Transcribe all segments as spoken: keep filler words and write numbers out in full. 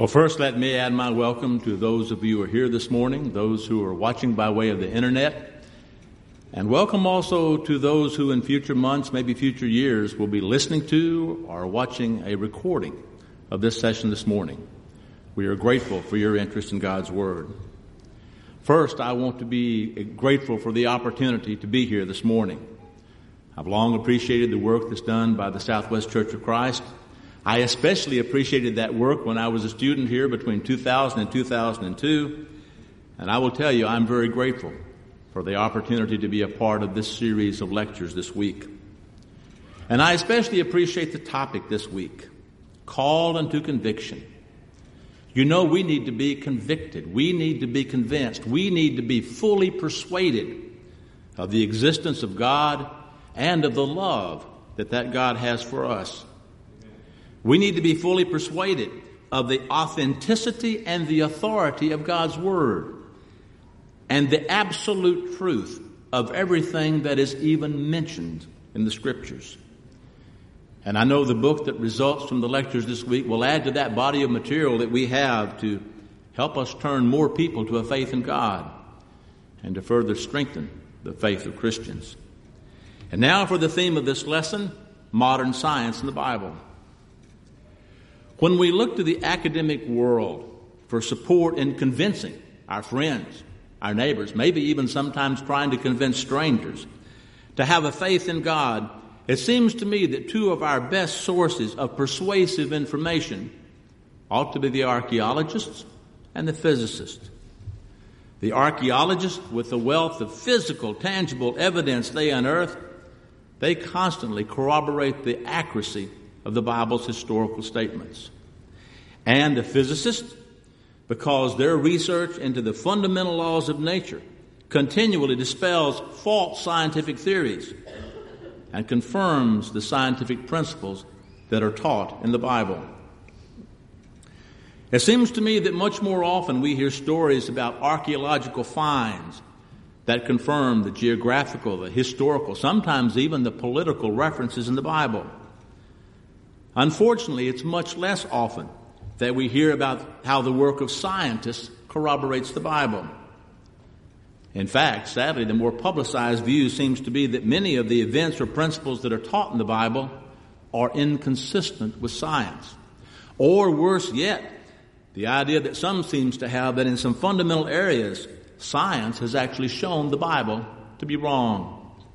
Well, first, let me add my welcome to those of you who are here this morning, those who are watching by way of the internet, and welcome also to those who in future months, maybe future years, will be listening to or watching a recording of this session this morning. We are grateful for your interest in God's Word. First, I want to be grateful for the opportunity to be here this morning. I've long appreciated the work that's done by the Southwest Church of Christ. I especially appreciated that work when I was a student here between two thousand and two thousand two, and I will tell you I'm very grateful for the opportunity to be a part of this series of lectures this week. And I especially appreciate the topic this week, Called unto Conviction. You know, we need to be convicted. We need to be convinced. We need to be fully persuaded of the existence of God and of the love that that God has for us. We need to be fully persuaded of the authenticity and the authority of God's Word and the absolute truth of everything that is even mentioned in the Scriptures. And I know the book that results from the lectures this week will add to that body of material that we have to help us turn more people to a faith in God and to further strengthen the faith of Christians. And now for the theme of this lesson, modern science in the Bible. When we look to the academic world for support in convincing our friends, our neighbors, maybe even sometimes trying to convince strangers to have a faith in God, it seems to me that two of our best sources of persuasive information ought to be the archaeologists and the physicists. The archaeologists, with the wealth of physical, tangible evidence they unearth, they constantly corroborate the accuracy of the Bible's historical statements. And the physicists, because their research into the fundamental laws of nature continually dispels false scientific theories and confirms the scientific principles that are taught in the Bible. It seems to me that much more often we hear stories about archaeological finds that confirm the geographical, the historical, sometimes even the political references in the Bible. Unfortunately, it's much less often that we hear about how the work of scientists corroborates the Bible. In fact, sadly, the more publicized view seems to be that many of the events or principles that are taught in the Bible are inconsistent with science. Or worse yet, the idea that some seems to have that in some fundamental areas, science has actually shown the Bible to be wrong.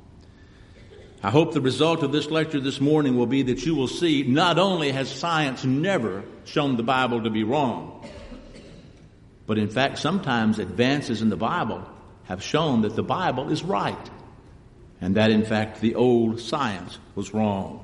I hope the result of this lecture this morning will be that you will see not only has science never shown the Bible to be wrong, but in fact sometimes advances in the Bible have shown that the Bible is right and that in fact the old science was wrong.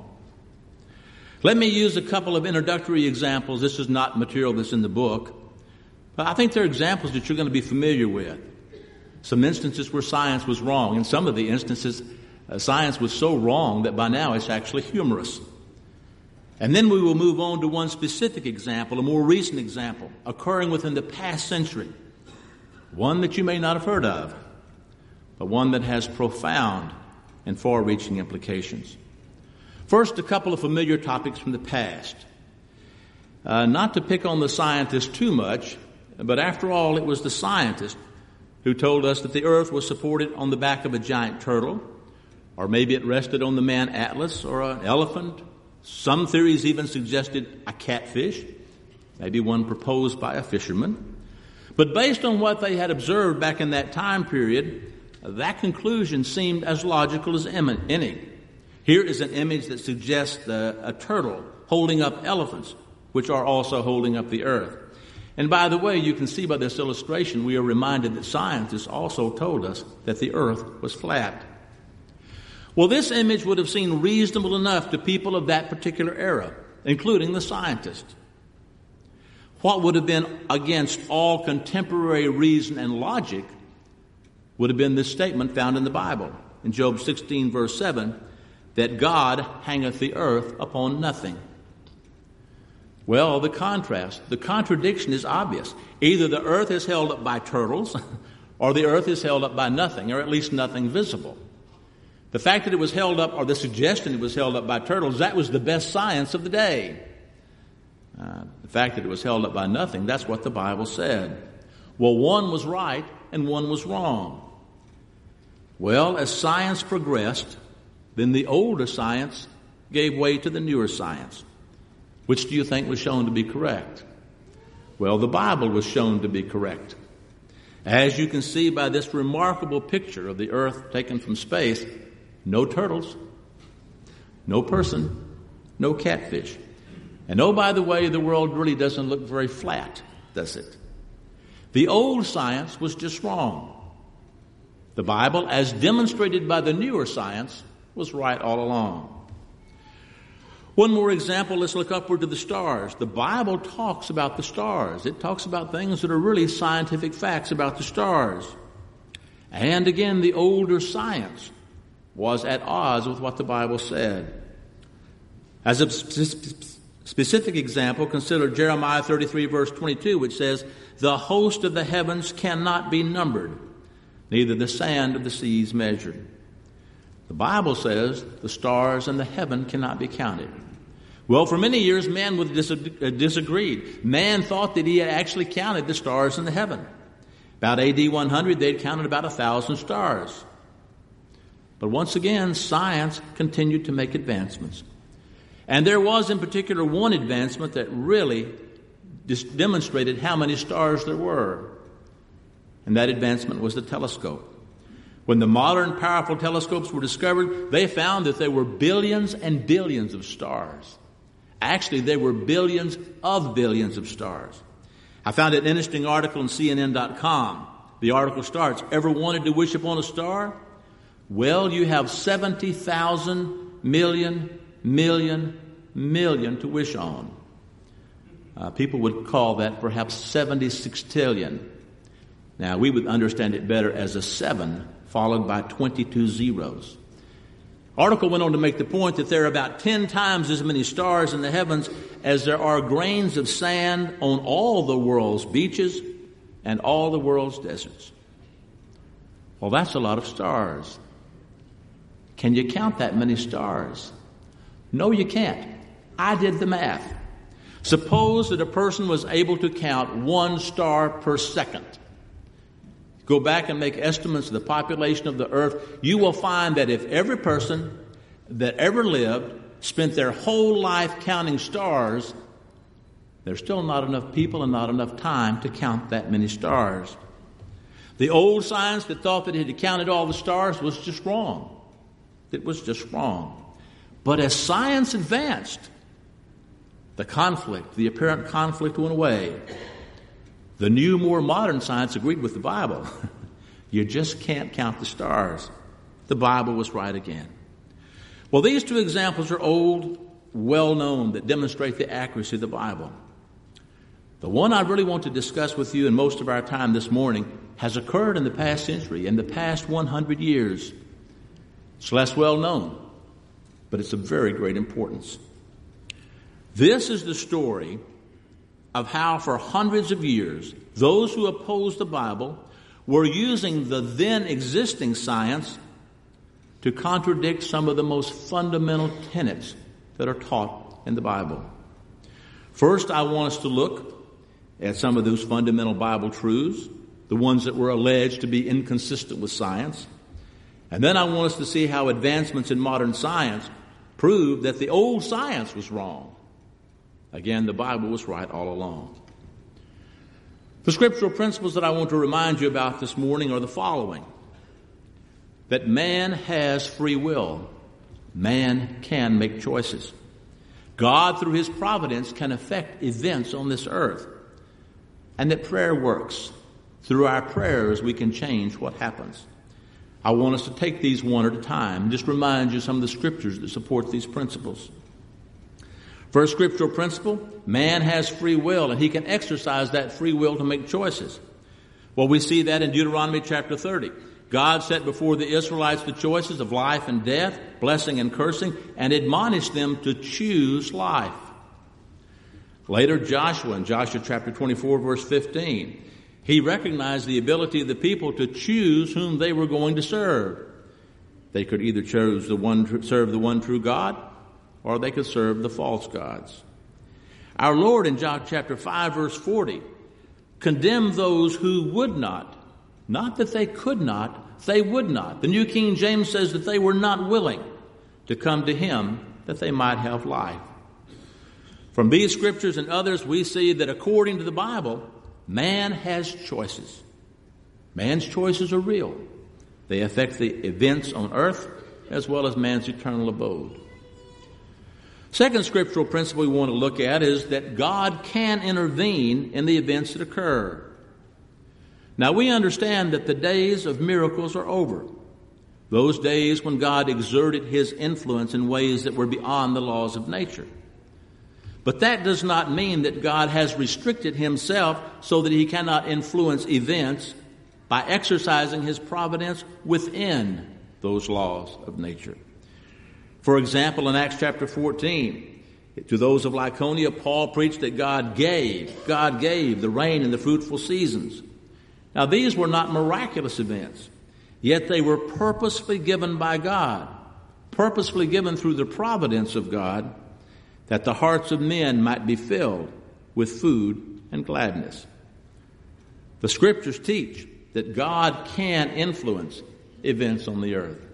Let me use a couple of introductory examples. This is not material that's in the book, but I think they're examples that you're going to be familiar with. Some instances where science was wrong. In some of the instances, Uh, science was so wrong that by now it's actually humorous. And then we will move on to one specific example, a more recent example, occurring within the past century. One that you may not have heard of, but one that has profound and far-reaching implications. First, a couple of familiar topics from the past. Uh, not to pick on the scientists too much, but after all, it was the scientist who told us that the earth was supported on the back of a giant turtle, or maybe it rested on the man Atlas or an elephant. Some theories even suggested a catfish, maybe one proposed by a fisherman. But based on what they had observed back in that time period, that conclusion seemed as logical as any. Here is an image that suggests a, a turtle holding up elephants, which are also holding up the earth. And by the way, you can see by this illustration, we are reminded that scientists also told us that the earth was flat. Well, this image would have seemed reasonable enough to people of that particular era, including the scientists. What would have been against all contemporary reason and logic would have been this statement found in the Bible, in Job sixteen, verse seven, that God hangeth the earth upon nothing. Well, the contrast, the contradiction is obvious. Either the earth is held up by turtles, or the earth is held up by nothing, or at least nothing visible. The fact that it was held up, or the suggestion it was held up by turtles, that was the best science of the day. Uh, the fact that it was held up by nothing, that's what the Bible said. Well, one was right and one was wrong. Well, as science progressed, then the older science gave way to the newer science. Which do you think was shown to be correct? Well, the Bible was shown to be correct. As you can see by this remarkable picture of the earth taken from space, no turtles, no person, no catfish. And oh, by the way, the world really doesn't look very flat, does it? The old science was just wrong. The Bible, as demonstrated by the newer science, was right all along. One more example, let's look upward to the stars. The Bible talks about the stars. It talks about things that are really scientific facts about the stars. And again, the older science was at odds with what the Bible said. As a specific example, consider Jeremiah thirty-three, verse twenty-two, which says, "The host of the heavens cannot be numbered, neither the sand of the seas measured." The Bible says the stars in the heaven cannot be counted. Well, for many years, man would dis- disagreed. Man thought that he had actually counted the stars in the heaven. About A D one hundred, they'd counted about a thousand stars. But once again, science continued to make advancements. And there was in particular one advancement that really dis- demonstrated how many stars there were. And that advancement was the telescope. When the modern powerful telescopes were discovered, they found that there were billions and billions of stars. Actually, there were billions of billions of stars. I found an interesting article on C N N dot com. The article starts, "Ever wanted to wish upon a star? Well, you have seventy thousand million, million, million to wish on." Uh, people would call that perhaps seventy sextillion. Now, we would understand it better as a seven followed by twenty-two zeros. Article went on to make the point that there are about ten times as many stars in the heavens as there are grains of sand on all the world's beaches and all the world's deserts. Well, that's a lot of stars. Can you count that many stars? No, you can't. I did the math. Suppose that a person was able to count one star per second. Go back and make estimates of the population of the earth. You will find that if every person that ever lived spent their whole life counting stars, there's still not enough people and not enough time to count that many stars. The old science that thought that it had counted all the stars was just wrong. It was just wrong. But as science advanced, the conflict, the apparent conflict went away. The new, more modern science agreed with the Bible. You just can't count the stars. The Bible was right again. Well, these two examples are old, well-known, that demonstrate the accuracy of the Bible. The one I really want to discuss with you in most of our time this morning has occurred in the past century, in the past one hundred years. It's less well-known, but it's of very great importance. This is the story of how for hundreds of years those who opposed the Bible were using the then existing science to contradict some of the most fundamental tenets that are taught in the Bible. First, I want us to look at some of those fundamental Bible truths, the ones that were alleged to be inconsistent with science. And then I want us to see how advancements in modern science prove that the old science was wrong. Again, the Bible was right all along. The scriptural principles that I want to remind you about this morning are the following. That man has free will. Man can make choices. God, through his providence, can affect events on this earth. And that prayer works. Through our prayers, we can change what happens. I want us to take these one at a time and just remind you some of the scriptures that support these principles. First scriptural principle, man has free will, and he can exercise that free will to make choices. Well, we see that in Deuteronomy chapter thirty. God set before the Israelites the choices of life and death, blessing and cursing, and admonished them to choose life. Later, Joshua, in Joshua chapter twenty-four, verse fifteen, he recognized the ability of the people to choose whom they were going to serve. They could either choose the one, serve the one true God, or they could serve the false gods. Our Lord in John chapter five, verse forty, condemned those who would not. Not that they could not, they would not. The New King James says that they were not willing to come to him that they might have life. From these scriptures and others, we see that according to the Bible, man has choices. Man's choices are real. They affect the events on earth as well as man's eternal abode. Second scriptural principle we want to look at is that God can intervene in the events that occur. Now, we understand that the days of miracles are over. Those days when God exerted his influence in ways that were beyond the laws of nature. But that does not mean that God has restricted himself so that he cannot influence events by exercising his providence within those laws of nature. For example, in Acts chapter fourteen, to those of Lycaonia, Paul preached that God gave, God gave the rain and the fruitful seasons. Now, these were not miraculous events, yet they were purposefully given by God, purposefully given through the providence of God, that the hearts of men might be filled with food and gladness. The scriptures teach that God can influence events on the earth.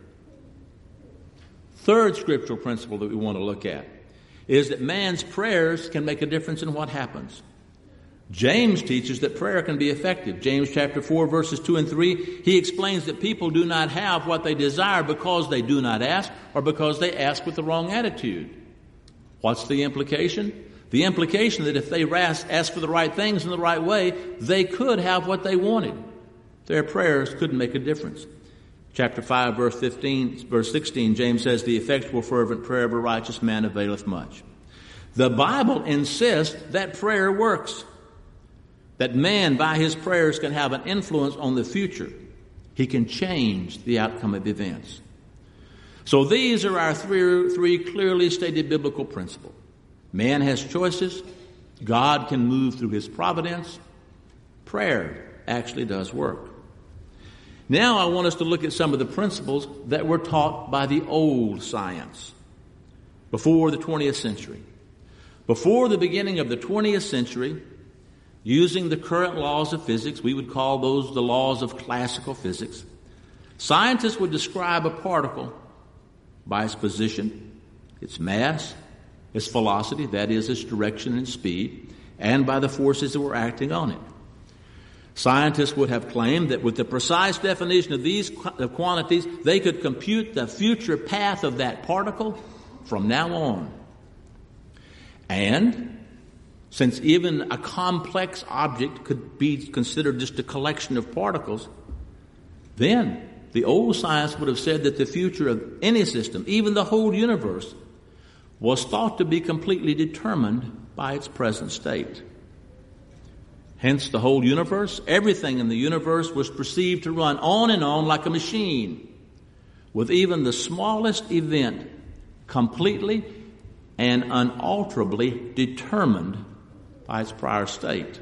Third scriptural principle that we want to look at is that man's prayers can make a difference in what happens. James teaches that prayer can be effective. James chapter four, verses two and three, he explains that people do not have what they desire because they do not ask or because they ask with the wrong attitude. What's the implication? The implication that if they ask, ask for the right things in the right way, they could have what they wanted. Their prayers couldn't make a difference. Chapter five, verse fifteen, verse sixteen, James says, the effectual fervent prayer of a righteous man availeth much. The Bible insists that prayer works. That man, by his prayers, can have an influence on the future. He can change the outcome of events. So these are our three, three clearly stated biblical principles. Man has choices. God can move through his providence. Prayer actually does work. Now I want us to look at some of the principles that were taught by the old science before the twentieth century. Before the beginning of the twentieth century, using the current laws of physics, we would call those the laws of classical physics, scientists would describe a particle by its position, its mass, its velocity, that is, its direction and speed, and by the forces that were acting on it. Scientists would have claimed that with the precise definition of these quantities, they could compute the future path of that particle from now on. And since even a complex object could be considered just a collection of particles, then the old science would have said that the future of any system, even the whole universe, was thought to be completely determined by its present state. Hence, the whole universe, everything in the universe was perceived to run on and on like a machine, with even the smallest event completely and unalterably determined by its prior state.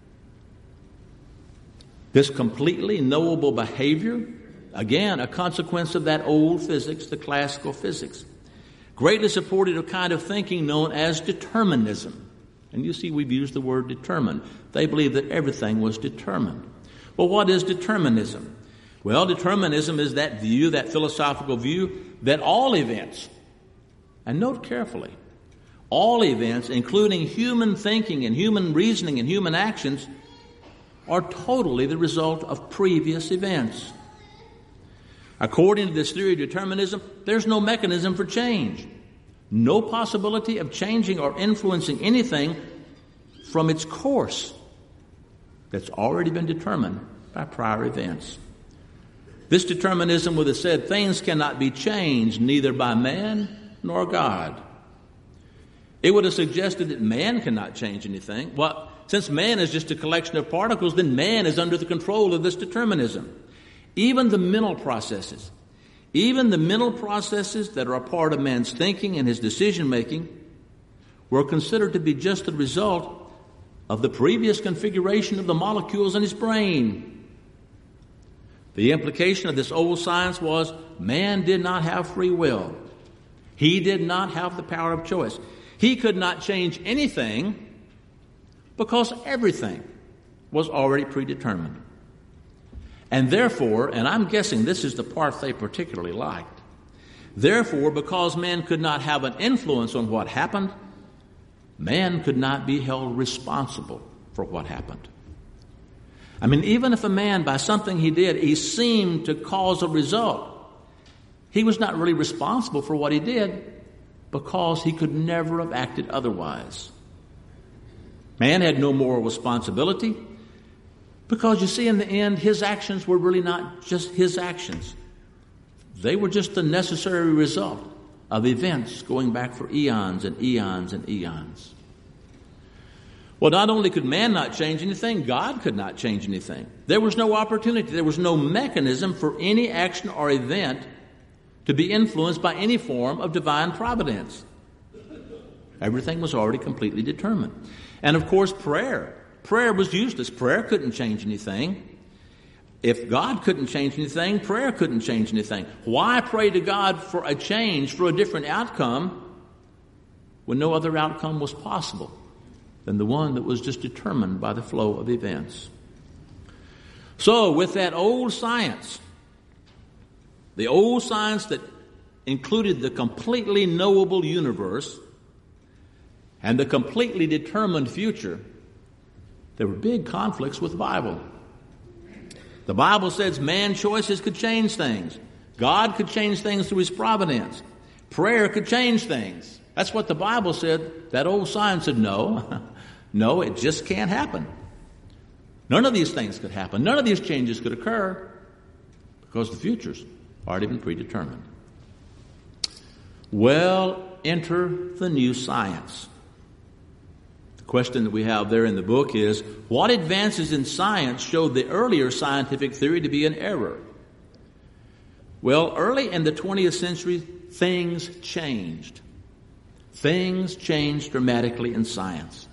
This completely knowable behavior, again, a consequence of that old physics, the classical physics, greatly supported a kind of thinking known as determinism. And you see, we've used the word determined. They believe that everything was determined. Well, what is determinism? Well, determinism is that view, that philosophical view, that all events, and note carefully, all events, including human thinking and human reasoning and human actions, are totally the result of previous events. According to this theory of determinism, there's no mechanism for change. No possibility of changing or influencing anything from its course that's already been determined by prior events. This determinism would have said things cannot be changed neither by man nor God. It would have suggested that man cannot change anything. Well, since man is just a collection of particles, then man is under the control of this determinism. Even the mental processes, even the mental processes that are a part of man's thinking and his decision-making were considered to be just the result of the previous configuration of the molecules in his brain. The implication of this old science was man did not have free will. He did not have the power of choice. He could not change anything Because everything was already predetermined. And therefore, and I'm guessing this is the part they particularly liked, therefore, because man could not have an influence on what happened, man could not be held responsible for what happened. I mean, even if a man, by something he did, he seemed to cause a result, he was not really responsible for what he did because he could never have acted otherwise. Man had no moral responsibility because, you see, in the end, his actions were really not just his actions. They were just the necessary result of events going back for eons and eons and eons. Well, not only could man not change anything, God could not change anything. There was no opportunity. There was no mechanism for any action or event to be influenced by any form of divine providence. Everything was already completely determined. And of course, prayer. Prayer was useless. Prayer couldn't change anything. If God couldn't change anything, prayer couldn't change anything. Why pray to God for a change, for a different outcome, when no other outcome was possible than the one that was just determined by the flow of events? So, with that old science, the old science that included the completely knowable universe and the completely determined future, there were big conflicts with the Bible. The Bible says man's choices could change things. God could change things through his providence. Prayer could change things. That's what the Bible said. That old science said, no, no, it just can't happen. None of these things could happen. None of these changes could occur because the future's already been predetermined. Well, enter the new science. The question that we have there in the book is, what advances in science showed the earlier scientific theory to be an error? Well, early in the twentieth century, things changed. Things changed dramatically in science.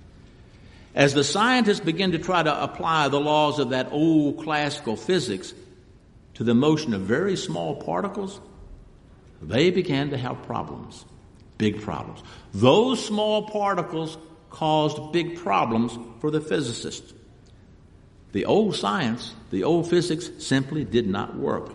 As the scientists began to try to apply the laws of that old classical physics to the motion of very small particles, they began to have problems, big problems. Those small particles caused big problems for the physicists. The old science, the old physics, simply did not work.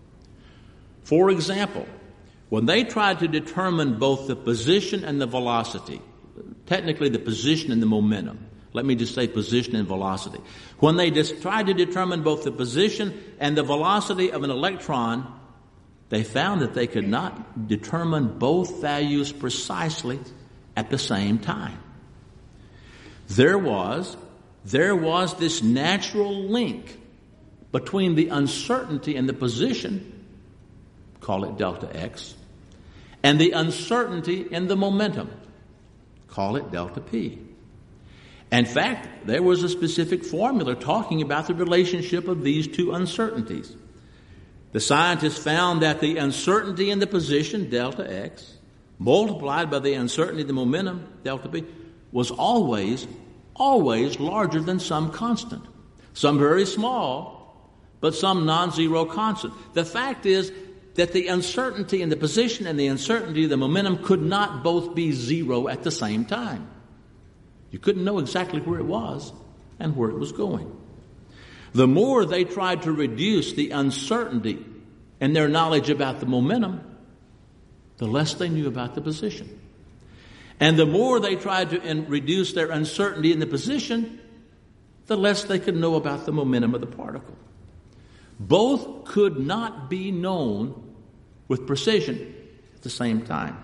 For example, when they tried to determine both the position and the velocity, technically the position and the momentum, let me just say position and velocity. When they just tried to determine both the position and the velocity of an electron, they found that they could not determine both values precisely at the same time. There was, there was this natural link between the uncertainty in the position, call it delta x, and the uncertainty in the momentum, call it delta p. In fact, there was a specific formula talking about the relationship of these two uncertainties. The scientists found that the uncertainty in the position, delta x, multiplied by the uncertainty in the momentum, delta p, was always, always larger than some constant. Some very small, but some non-zero constant. The fact is that the uncertainty in the position and the uncertainty of the momentum could not both be zero at the same time. You couldn't know exactly where it was and where it was going. The more they tried to reduce the uncertainty in their knowledge about the momentum, the less they knew about the position. And the more they tried to in- reduce their uncertainty in the position, the less they could know about the momentum of the particle. Both could not be known with precision at the same time.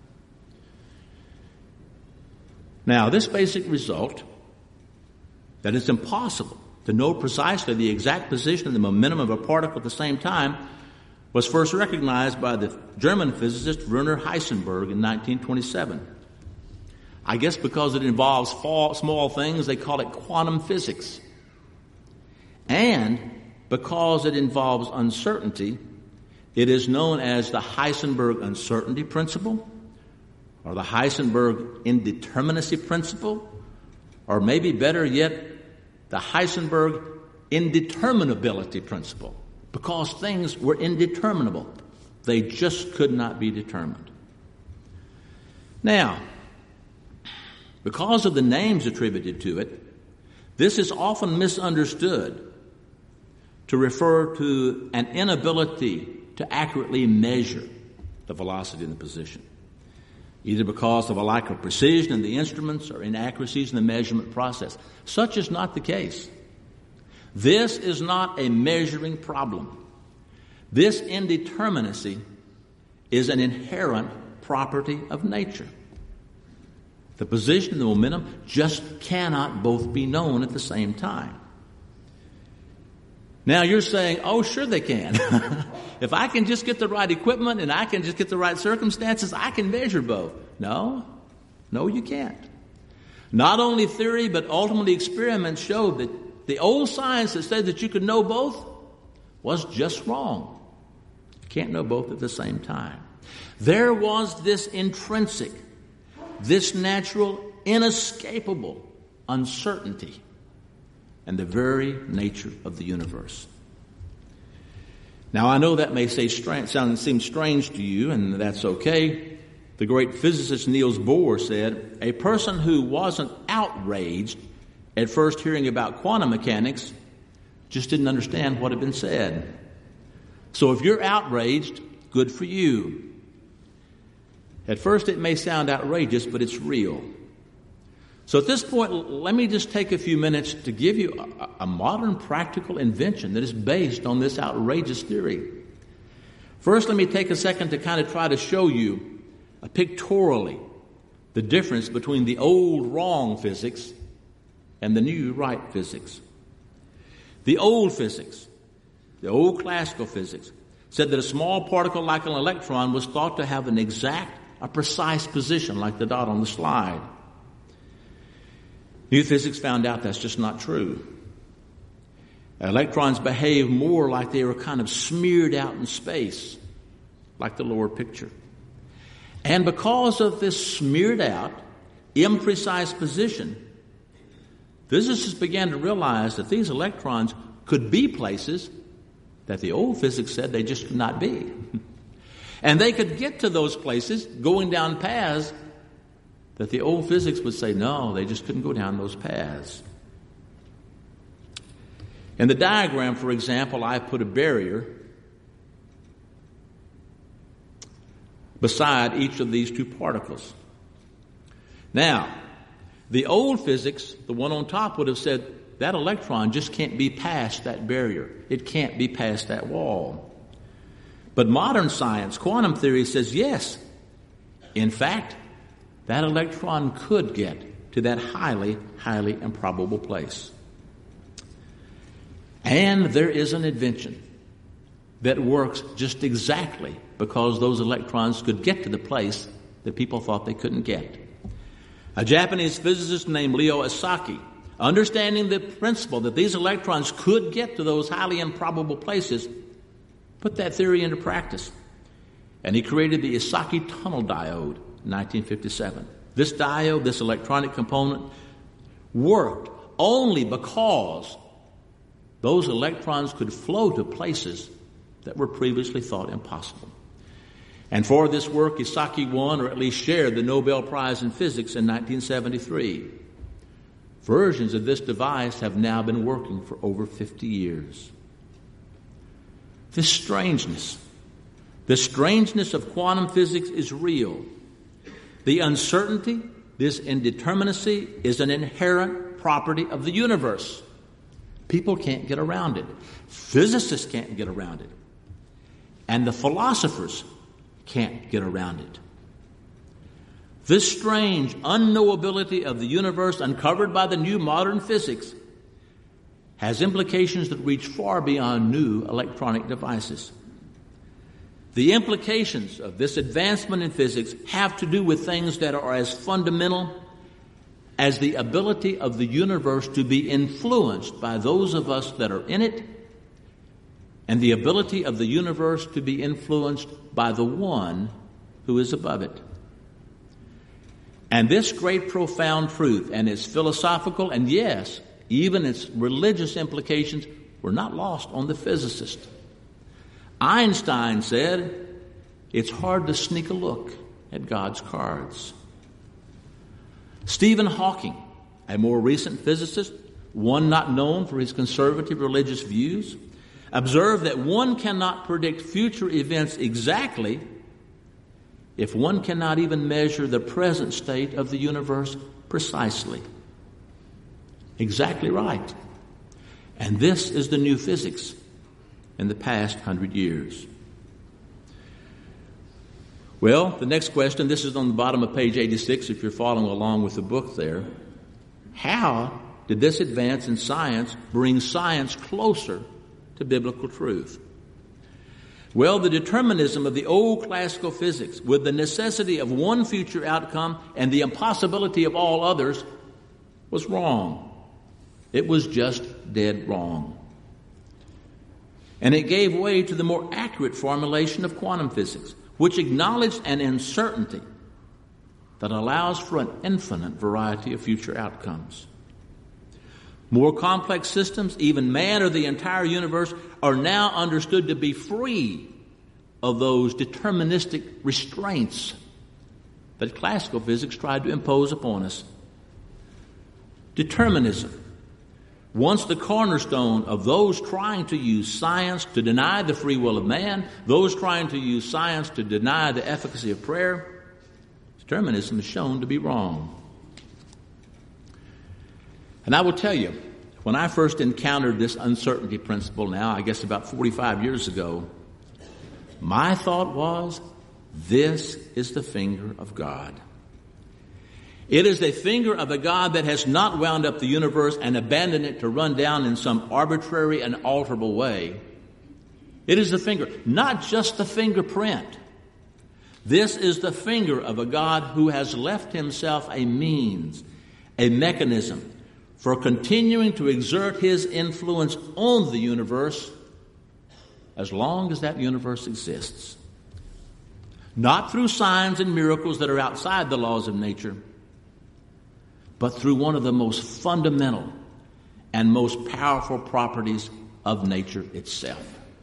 Now, this basic result, that it's impossible to know precisely the exact position and the momentum of a particle at the same time, was first recognized by the German physicist Werner Heisenberg in nineteen twenty-seven. I guess because it involves small things, they call it quantum physics. And because it involves uncertainty, it is known as the Heisenberg uncertainty principle, or the Heisenberg indeterminacy principle, or maybe better yet, the Heisenberg indeterminability principle, because things were indeterminable. They just could not be determined. Now, Because of the names attributed to it, this is often misunderstood to refer to an inability to accurately measure the velocity and the position, either because of a lack of precision in the instruments or inaccuracies in the measurement process. Such is not the case. This is not a measuring problem. This indeterminacy is an inherent property of nature. The position and the momentum just cannot both be known at the same time. Now you're saying, oh, sure they can. If I can just get the right equipment and I can just get the right circumstances, I can measure both. No, no, you can't. Not only theory, but ultimately experiments showed that the old science that said that you could know both was just wrong. You can't know both at the same time. There was this intrinsic, this natural, inescapable uncertainty and the very nature of the universe. Now, I know that may say strange, sound, seem strange to you, and that's okay. The great physicist Niels Bohr said, a person who wasn't outraged at first hearing about quantum mechanics just didn't understand what had been said. So if you're outraged, good for you. At first it may sound outrageous, but it's real. So at this point, let me just take a few minutes to give you a, a modern practical invention that is based on this outrageous theory. First, let me take a second to kind of try to show you uh, pictorially the difference between the old wrong physics and the new right physics. The old physics, the old classical physics, said that a small particle like an electron was thought to have an exact, a precise position like the dot on the slide. New physics found out that's just not true. Electrons behave more like they were kind of smeared out in space, like the lower picture. And because of this smeared out, imprecise position, physicists began to realize that these electrons could be places that the old physics said they just could not be. And they could get to those places going down paths that the old physics would say, no, they just couldn't go down those paths. In the diagram, for example, I put a barrier beside each of these two particles. Now, the old physics, the one on top, would have said that electron just can't be past that barrier. It can't be past that wall. But modern science, quantum theory, says yes. In fact, that electron could get to that highly, highly improbable place. And there is an invention that works just exactly because those electrons could get to the place that people thought they couldn't get. A Japanese physicist named Leo Esaki, understanding the principle that these electrons could get to those highly improbable places, put that theory into practice. And he created the Esaki tunnel diode in nineteen fifty-seven. This diode, this electronic component, worked only because those electrons could flow to places that were previously thought impossible. And for this work, Esaki won, or at least shared, the Nobel Prize in Physics in nineteen seventy-three. Versions of this device have now been working for over fifty years. This strangeness, the strangeness of quantum physics is real. The uncertainty, this indeterminacy, is an inherent property of the universe. People can't get around it. Physicists can't get around it. And the philosophers can't get around it. This strange unknowability of the universe uncovered by the new modern physics has implications that reach far beyond new electronic devices. The implications of this advancement in physics have to do with things that are as fundamental as the ability of the universe to be influenced by those of us that are in it, and the ability of the universe to be influenced by the one who is above it. And this great profound truth and its philosophical and, yes, even its religious implications were not lost on the physicist. Einstein said, it's hard to sneak a look at God's cards. Stephen Hawking, a more recent physicist, one not known for his conservative religious views, observed that one cannot predict future events exactly if one cannot even measure the present state of the universe precisely. Exactly right. And this is the new physics in the past hundred years. Well, the next question, this is on the bottom of page eighty-six if you're following along with the book there. How did this advance in science bring science closer to biblical truth? Well, the determinism of the old classical physics, with the necessity of one future outcome and the impossibility of all others, was wrong. It was just dead wrong. And it gave way to the more accurate formulation of quantum physics, which acknowledged an uncertainty that allows for an infinite variety of future outcomes. More complex systems, even man or the entire universe, are now understood to be free of those deterministic restraints that classical physics tried to impose upon us. Determinism, once the cornerstone of those trying to use science to deny the free will of man, those trying to use science to deny the efficacy of prayer, determinism is shown to be wrong. And I will tell you, when I first encountered this uncertainty principle now, I guess about forty-five years ago, my thought was, this is the finger of God. It is the finger of a God that has not wound up the universe and abandoned it to run down in some arbitrary and alterable way. It is the finger, not just the fingerprint. This is the finger of a God who has left himself a means, a mechanism for continuing to exert his influence on the universe as long as that universe exists. Not through signs and miracles that are outside the laws of nature, but through one of the most fundamental and most powerful properties of nature itself.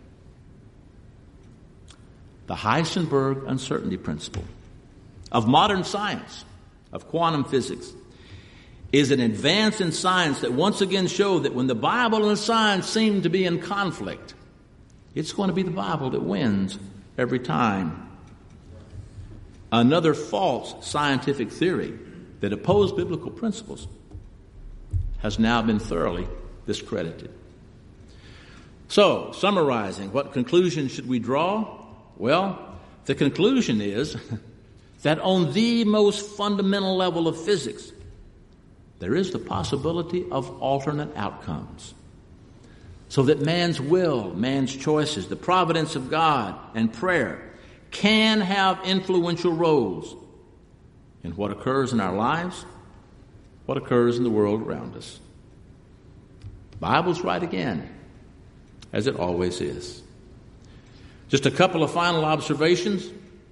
The Heisenberg uncertainty principle of modern science, of quantum physics, is an advance in science that once again showed that when the Bible and science seem to be in conflict, it's going to be the Bible that wins every time. Another false scientific theory that opposed biblical principles has now been thoroughly discredited. So, summarizing, what conclusion should we draw? Well, the conclusion is that on the most fundamental level of physics, there is the possibility of alternate outcomes. So that man's will, man's choices, the providence of God, and prayer can have influential roles in what occurs in our lives, what occurs in the world around us. The Bible's right again, as it always is. Just a couple of final observations.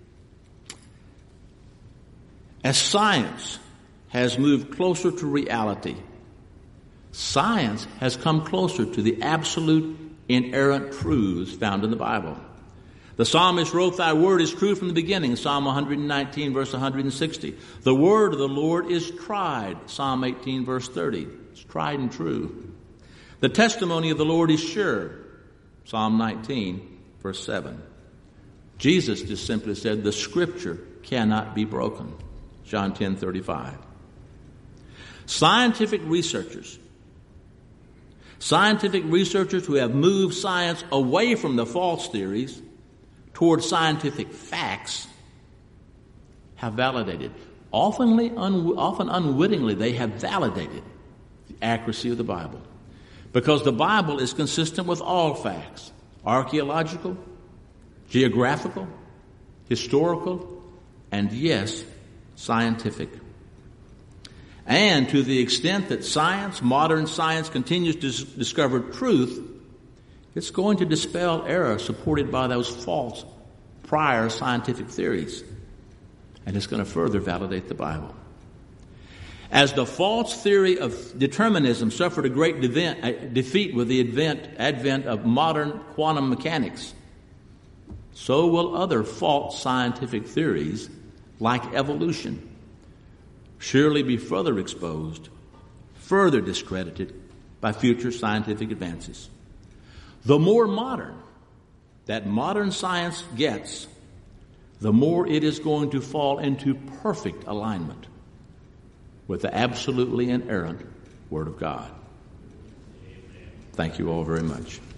As science has moved closer to reality, science has come closer to the absolute inerrant truths found in the Bible. The psalmist wrote, "Thy word is true from the beginning," Psalm one nineteen, verse one sixty. The word of the Lord is tried, Psalm eighteen, verse thirty. It's tried and true. The testimony of the Lord is sure, Psalm nineteen, verse seven. Jesus just simply said, the scripture cannot be broken, John ten, thirty-five. Scientific researchers, scientific researchers who have moved science away from the false theories toward scientific facts have validated, often, un, often unwittingly, they have validated the accuracy of the Bible. Because the Bible is consistent with all facts, archaeological, geographical, historical, and yes, scientific. And to the extent that science, modern science, continues to s- discover truth, it's going to dispel error supported by those false prior scientific theories. And it's going to further validate the Bible. As the false theory of determinism suffered a great devent, uh, defeat with the advent, advent of modern quantum mechanics, so will other false scientific theories like evolution surely be further exposed, further discredited by future scientific advances. The more modern that modern science gets, the more it is going to fall into perfect alignment with the absolutely inerrant Word of God. Thank you all very much.